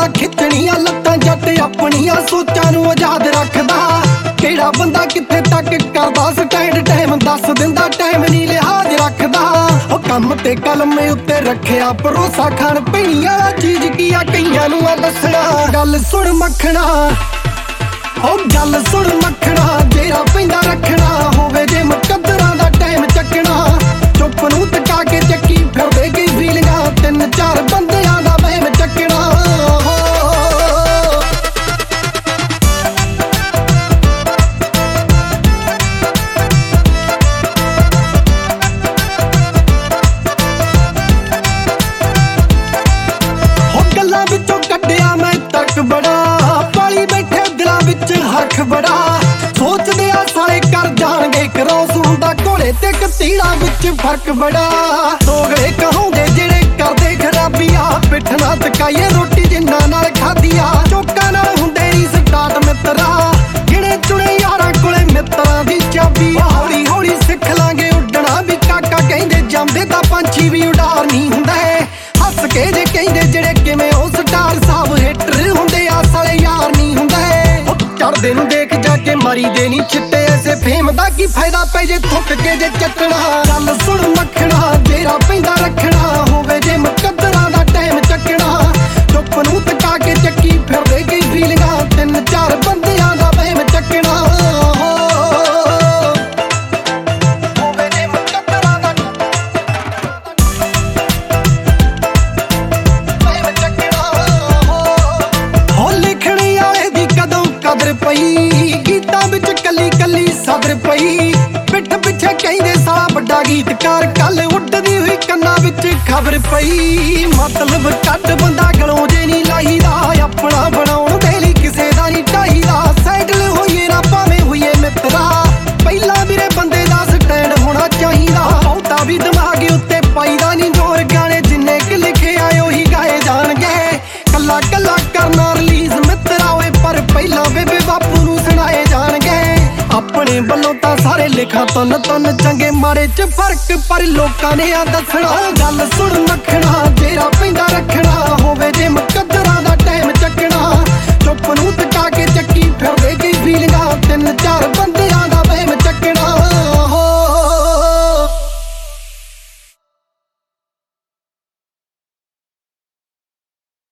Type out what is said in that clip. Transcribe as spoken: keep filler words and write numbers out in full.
ਨਾ ਖਿੱਚਣੀਆਂ ਲੱਤਾਂ ਜੱਟ ਆਪਣੀਆਂ ਸੋਚਾਂ ਨੂੰ ਆਜ਼ਾਦ ਰੱਖਦਾ। ਕਿਹੜਾ ਬੰਦਾ ਕਿੱਥੇ ਤੱਕ ਕਰਦਾ ਸਟੈਂਡ ਟਾਈਮ ਦੱਸ ਦਿੰਦਾ ਟਾਈਮ ਨਹੀਂ ਲਿਹਾਜ਼ ਰੱਖਦਾ। ਉਹ ਕੰਮ ਤੇ ਕਲਮ ਉੱਤੇ ਰੱਖਿਆ ਭਰੋਸਾ ਖਾਣ ਪੀਣੀ ਵਾਲਾ ਚੀਜ਼ ਕੀ ਆ ਕਈਆਂ ਨੂੰ ਆ ਦੱਸਣਾ। ਗੱਲ ਸੁਣ ਮੱਖਣਾ ਉਹ ਗੱਲ ਸੁਣ ਮੱਖਣਾ ਜੇਰਾ ਪੈਂਦਾ ਰੱਖਣਾ ਹੋਵੇ ਜੇ ਮੁਕੱਦਰਾਂ ਦਾ ਟਾਈਮ ਚੱਕਣਾ। ਚੁੱਪ ਨੂੰ ਟਕਾ ਕੇ ਚੱਕੀ ਫਿਰਦੇ ਕਈ ਫੀਲਿੰਗਾਂ ਤਿੰਨ ਚਾਰ ਬੰਦਿਆਂ ਦਾ ਵਹਿਮ ਚੱਕਣਾ। ਹੋ ਗੱਲਾਂ ਵਿੱਚੋਂ ਕੱਢਿਆ ਮੈਂ ਤੱਕ ਬੜਾ ਪਾਲੀ ਬੈਠੇ ਦਿਲਾਂ ਵਿੱਚ ਹਰਖ ਬੜਾ। ਸੋਚਦੇ ਆ ਸਾਲੇ ਕਰ ਜਾਣਗੇ ਕਰੋਸ ਹੁੰਦਾ ਘੋੜੇ ਤੇ ਕਤੀੜਾ ਵਿੱਚ ਫਰਕ ਬੜਾ। ਦੋਗਲੇ ਕਹਾਉਂਦੇ ਜਿਹੜੇ ਕਰਦੇ ਖਰਾਬੀਆਂ ਪਿੱਠ ਨਾ ਤਕਾਈਏ ਰੋਟੀ ਜਿੰਨਾ ਨਾਲ ਖਾਧੀਆ। ਚੋਕਾਂ ਨਾਲ ਹੁੰਦੇ ਨੀ ਸਟਾਰਟ ਮਿੱਤਰਾ ਜਿਹੜੇ ਚੁਣੇ ਯਾਰਾਂ ਕੋਲੇ ਮਿੱਤਰਾਂ ਦੀ ਚਾਬੀ। ਹੌਲੀ ਹੌਲੀ ਸਿੱਖ ਲਾਂਗੇ ਉੱਡਣਾ ਵੀ ਕਾਕਾ ਕਹਿੰਦੇ ਜੰਮਦੇ ਤਾਂ ਪੰਛੀ ਵੀ ਉਡਾਰ ਨਹੀਂ ਹੁੰਦਾ। ਹੱਸ ਕੇ ਜੇ ਕਹਿੰਦੇ ਜਿਹੜੇ ਕਿਵੇਂ ਉਹ ਸਟਾਰ ਸਾਹਿਬ ਹਿੱਟਰ ਹੁੰਦੇ ਆ ਸਾਲੇ ਯਾਰ ਨਹੀਂ ਹੁੰਦਾ। ਚੜਦੇ ਨੂੰ ਦੇਖ ਜਾ ਕੇ ਮਾਰੀ ਦੇ ਨੀ ਛਿੱਟੇ ਐਸੇ ਫੇਮ ਦਾ ਕੀ ਫਾਇਦਾ ਪੈ ਜੇ ਥੁੱਕ ਕੇ ਜੇ ਚੱਕਣਾ। ਗੱਲ ਸੁਣ ਮੱਖਣਾ ਜੇਰਾ ਪੈਂਦਾ ਰੱਖਣਾ ਹੋਵੇ ਜੇ ਮੁਕੱਦਰਾਂ ਦਾ ਟਾਈਮ ਚੱਕਣਾ। ਚੁੱਪ ਨੂੰ ਟਕਾ ਕੇ ਚੱਕੀ ਫਿਰਦੇ ਕਈ ਫੀਲਿੰਗਾਂ ਤਿੰਨ ਚਾਰ ਬੰਦਿਆਂ ਦਾ ਵਹਿਮ ਚੱਕਣਾ। ਹੋਵੇ ਜੇ ਮੁਕੱਦਰਾਂ ਦਾ ਵਹਿਮ ਚੱਕਣਾ। ਹੋ ਲਿਖਣੀ ਵਾਲੇ ਦੀ ਕਦੋਂ ਕਦਰ ਪਈ ਗੀਤਾਂ ਵਿੱਚ ਕੱਲੀ ਕੱਲੀ ਸਦਰ ਪਈ। ਪਿੱਠ ਪਿੱਛੇ ਕਹਿੰਦੇ ਸਾਲਾ ਵੱਡਾ ਗੀਤਕਾਰ ਕੱਲ ਉੱਡਦੀ ਹੋਈ ਕੰਨਾਂ ਵਿੱਚ ਖਬਰ ਪਈ। ਮਤਲਬ ਕੱਢ ਬੰਦਾ ਗਲੋਂ ਜੇ ਨਹੀਂ ਲਾਈਦਾ ਆਪਣਾ ਬਣਾਉਣ ਦੇ ਲਈ ਕਿਸੇ ਦਾ ਨਹੀਂ ਢਾਈਦਾ। ਸੈਟਲ ਹੋਈਏ ਨਾ ਭਾਵੇਂ ਹੋਈਏ ਮਿੱਤਰਾ ਪਹਿਲਾਂ ਵੀਰੇ ਬੰਦੇ ਦਾ ਸਟੈਂਡ ਹੋਣਾ ਚਾਹੀਦਾ। ਬਹੁਤਾ ਵੀ ਦਿਮਾਗ ਉੱਤੇ ਪਾਈਦਾ ਨਹੀਂ ਜ਼ੋਰ ਗਾਣੇ ਜਿੰਨੇ ਕਿ ਲਿਖੇ ਆਏ ਉਹੀ ਗਾਏ ਜਾਣਗੇ। ਕੱਲਾ ਕੱਲਾ ਕਰਨਾ ਰਿਲੀਜ਼ ਮਿੱਤਰਾ ਓਏ ਪਰ ਪਹਿਲਾਂ ਬੇਬੇ ਬਾਪੂ ਨੂੰ ਸੁਣਾਏ ਜਾਣਗੇ। ਆਪਣੇ ਵੱਲੋਂ ਤਾਂ ਸਾਰੇ ਲਿਖਾਂ ਤਨ ਤਨ ਚੰਗੇ ਮਾੜੇ ਚ ਫਰਕ ਪਰ ਲੋਕਾਂ ਨੇ ਆ ਦੱਸਣਾ। ਗੱਲ ਸੁਣ ਮੱਖਣਾ ਜੇਰਾ ਪੈਂਦਾ ਰੱਖਣਾ ਹੋਵੇ ਜੇ ਮੁਕੱਦਰਾਂ